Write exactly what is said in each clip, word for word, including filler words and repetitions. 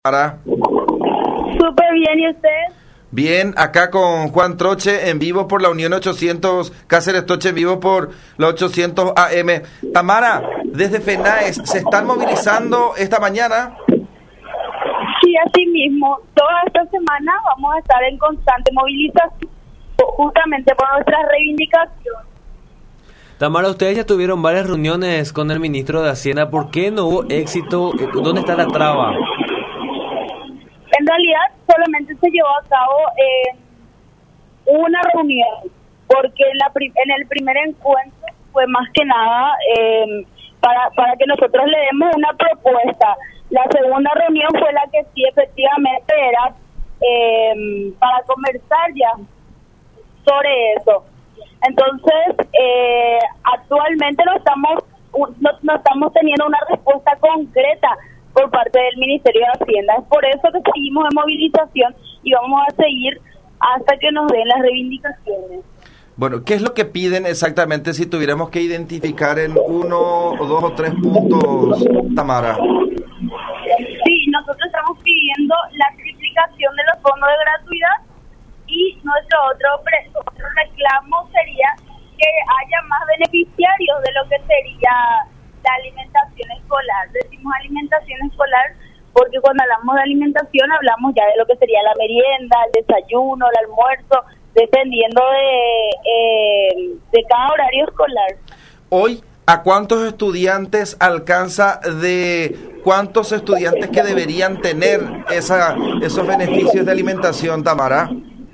Para. Súper bien, ¿y usted? Bien, acá con Juan Troche en vivo por la Unión ochocientos, Cáceres Troche en vivo por la ochocientos A M. Tamara, desde FENAES, ¿se están movilizando esta mañana? Sí, así mismo. Toda esta semana vamos a estar en constante movilización, justamente por nuestras reivindicaciones. Tamara, ustedes ya tuvieron varias reuniones con el ministro de Hacienda. ¿Por qué no hubo éxito? ¿Dónde está la traba? En realidad solamente se llevó a cabo eh, una reunión, porque en, la pri- en el primer encuentro fue más que nada eh, para, para que nosotros le demos una propuesta. La segunda reunión fue la que sí efectivamente era eh, para conversar ya sobre eso. Entonces, eh, actualmente no estamos, no, no estamos teniendo una respuesta concreta por parte del Ministerio de Hacienda. Es por eso que seguimos en movilización y vamos a seguir hasta que nos den las reivindicaciones. Bueno, ¿qué es lo que piden exactamente si tuviéramos que identificar en uno o dos o tres puntos, Tamara? Sí, nosotros estamos pidiendo la triplicación de los fondos de gratuidad y nuestro otro, pre- otro reclamo sería que haya más beneficiarios de lo que sería la alimentación escolar. Decimos alimentación escolar porque cuando hablamos de alimentación hablamos ya de lo que sería la merienda, el desayuno, el almuerzo, dependiendo de, eh, de cada horario escolar. Hoy, ¿a cuántos estudiantes alcanza de cuántos estudiantes que deberían tener esa, esos beneficios de alimentación, Tamara?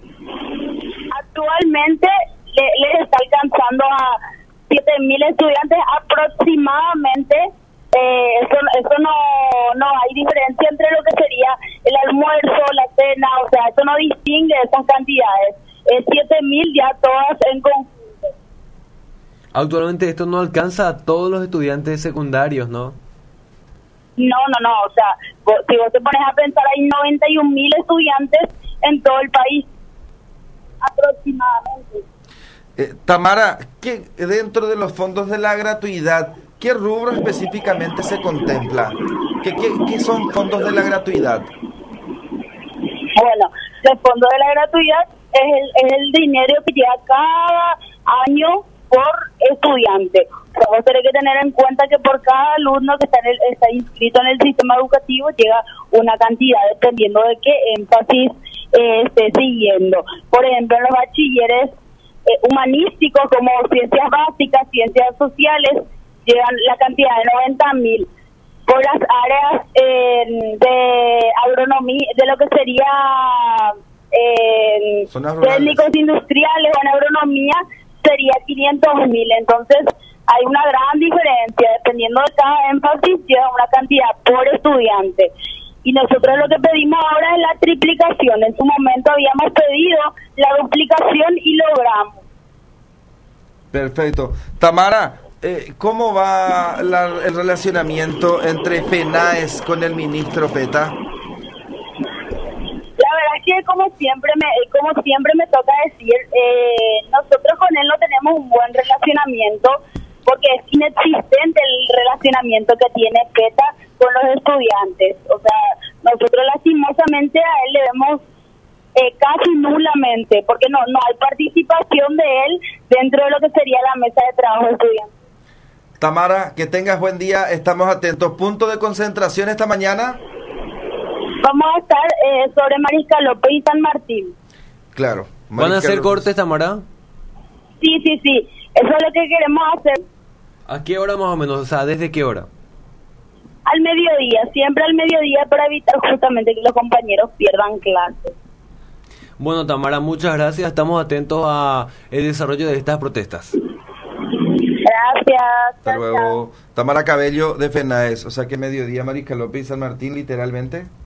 Actualmente le, les está alcanzando a siete mil estudiantes aproximadamente. Eh, eso eso no no hay diferencia entre lo que sería el almuerzo, la cena, o sea, eso no distingue esas cantidades. Es siete mil ya todas en conjunto. Actualmente esto no alcanza a todos los estudiantes secundarios, ¿no? No, no, no, o sea, vos, si vos te pones a pensar, hay noventa y un mil estudiantes en todo el país, aproximadamente. Eh, Tamara, ¿qué, dentro de los fondos de la gratuidad, qué rubro específicamente se contempla? ¿Qué, qué, qué son fondos de la gratuidad? Bueno, el fondo de la gratuidad es el, es el dinero que llega cada año por estudiante. O sea, vos tenés que tener en cuenta que por cada alumno que está, en el, está inscrito en el sistema educativo llega una cantidad dependiendo de qué énfasis eh, esté siguiendo. Por ejemplo, en los bachilleres eh, humanísticos como ciencias básicas, ciencias sociales, llegan la cantidad de noventa mil. Por las áreas eh, de agronomía, de lo que sería eh, técnicos industriales o en agronomía, sería quinientos mil. Entonces, hay una gran diferencia, dependiendo de cada énfasis, llega una cantidad por estudiante. Y nosotros lo que pedimos ahora es la triplicación. En su momento habíamos pedido la duplicación y logramos. Perfecto. Tamara, eh, ¿cómo va la, el relacionamiento entre FENAES con el ministro Peta? La verdad es que como siempre me como siempre me toca decir, eh, nosotros con él no tenemos un buen relacionamiento porque es inexistente el relacionamiento que tiene Peta con los estudiantes. O sea, nosotros lastimosamente a él le vemos eh, casi nulamente porque no no hay participación de él dentro de lo que sería la mesa de trabajo de estudiantes. Tamara, que tengas buen día, estamos atentos. ¿Punto de concentración esta mañana? Vamos a estar eh, sobre Mariscal López y San Martín. Claro. ¿Van a hacer cortes, Tamara? Sí, sí, sí. Eso es lo que queremos hacer. ¿A qué hora más o menos? O sea, ¿desde qué hora? Al mediodía, siempre al mediodía para evitar justamente que los compañeros pierdan clases. Bueno, Tamara, muchas gracias. Estamos atentos a el desarrollo de estas protestas. Gracias. Hasta luego. Tamara Cabello de FENAES, o sea que mediodía Mariscal López y San Martín, literalmente.